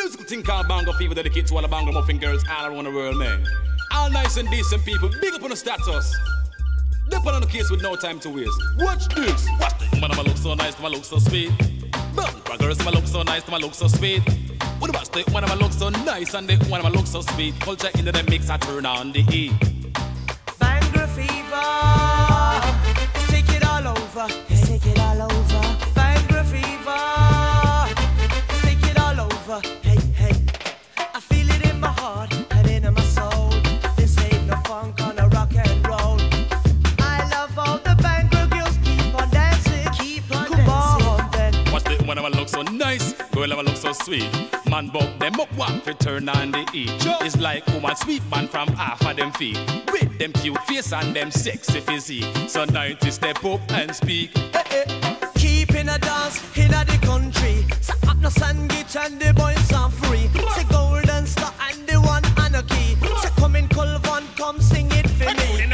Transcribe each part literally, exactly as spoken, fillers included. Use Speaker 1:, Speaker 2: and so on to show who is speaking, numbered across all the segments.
Speaker 1: Musical thing called Bongo Fever, dedicated to all the Bongo Muffin girls all around the world, man. All nice and decent people, big up on the status. Dip on the case with no time to waste. Watch this. Watch this. Man, I look so nice, man, I look so sweet. Bumper girls, man, I look so nice, man, I look so sweet. What about the one of my look so nice and the one of my look so sweet? Culture into the mix, I turn on the E.
Speaker 2: Bangor fever, let's take it all over. Let's take it all over. Bangor fever, let's take it all over. Hey, hey, I feel it in my heart and in my soul. This ain't no funk on a rock and roll. I love all the Bangor girls, keep on dancing, keep on Come dancing. On, then.
Speaker 1: Watch the one of my look so nice, girl of my look so sweet. Man buck them up one fi turn on the E. It's like woman sweet man from half of them feet. With them cute face and them sexy physique. So ninety step up and speak. Hey, hey.
Speaker 2: Keep in a dance in a the country. So up no sandwich and the boys are free. Say golden star and the one anarchy. Say come in Colvan, come sing it for me.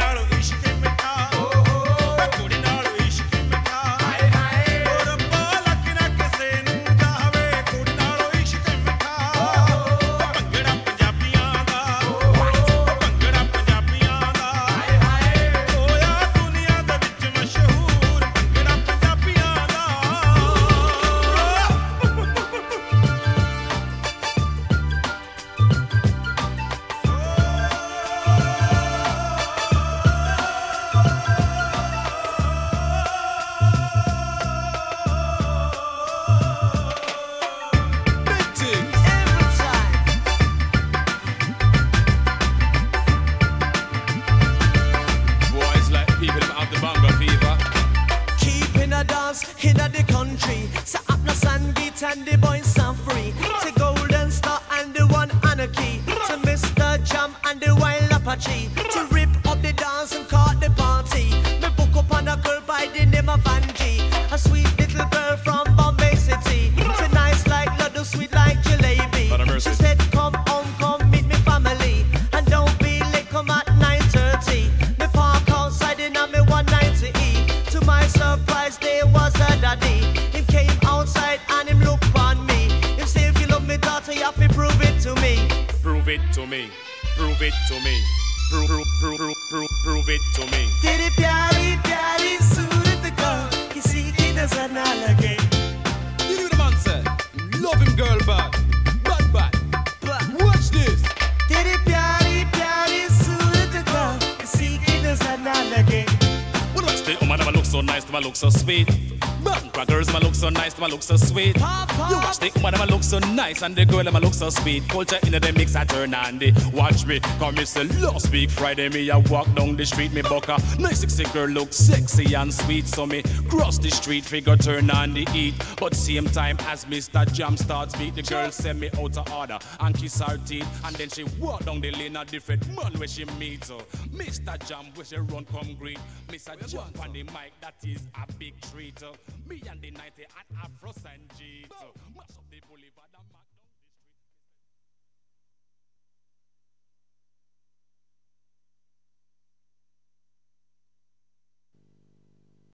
Speaker 2: And the boys are free. Say golden star and the one anarchy. Say Mister Jam and the wild Apache. To rip up the dance and call the party. Me book up on a girl by the name of Angie. A sweet little girl from Bombay City. Say nice like laddu, sweet like jalebi. She said come home, come meet me family. And don't be late, come at nine thirty. Me park outside in a me one ninety E. To my surprise there was a daddy. Him came outside and him look on me. Him say if you love me daughter you have to prove it to me.
Speaker 1: Prove it to me. Prove it to me. Prove, prove, prove, prove, prove, prove it to me.
Speaker 2: Teri pyari pyari surat ko kisi ki nazar na lage.
Speaker 1: You know the man said, love him girl bad, bad bad. But watch this.
Speaker 2: Teri pyari pyari surat ko kisi ki nazar na lage.
Speaker 1: What about the woman that look so nice, that look so sweet? Bangor girls that look so nice, that look so sweet. Papa. You watch the woman that look so nice and the girl that look so sweet. Culture in the mix, I turn on the. Watch me, come me say last week Friday me I walk down the street, me buck a nice sexy girl look sexy and sweet. So me cross the street, figure turn on the eat. But same time as Mister Jam starts beat, the girl send me out of order and kiss her teeth. And then she walk down the lane a different man where she meets. So Mister Jam where she run come greet. Mister Jam on the mic, that is a big treat. Me and the ninety and Afro Sanjit. Mash up the boulevard and